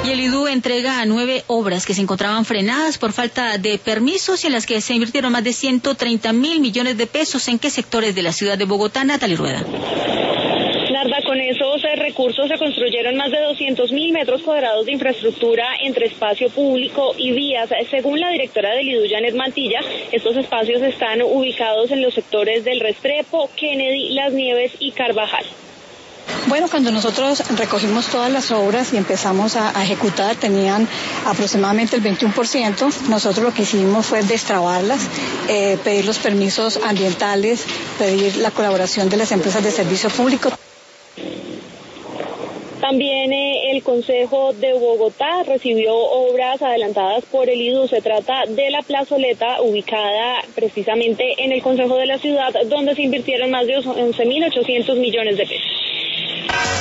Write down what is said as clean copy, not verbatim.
Y el IDU entrega a 9 obras que se encontraban frenadas por falta de permisos y en las que se invirtieron más de 130.000 millones de pesos. ¿En qué sectores de la ciudad de Bogotá? Natalie Rueda. Con esos recursos se construyeron más de 200.000 metros cuadrados de infraestructura entre espacio público y vías. Según la directora del IDU, Janet Mantilla, estos espacios están ubicados en los sectores del Restrepo, Kennedy, Las Nieves y Carvajal. Bueno, cuando nosotros recogimos todas las obras y empezamos a ejecutar, tenían aproximadamente el 21%. Nosotros lo que hicimos fue destrabarlas, pedir los permisos ambientales, pedir la colaboración de las empresas de servicio público. También el Consejo de Bogotá recibió obras adelantadas por el IDU. Se trata de la plazoleta ubicada precisamente en el Consejo de la Ciudad, donde se invirtieron más de 11.800 millones de pesos.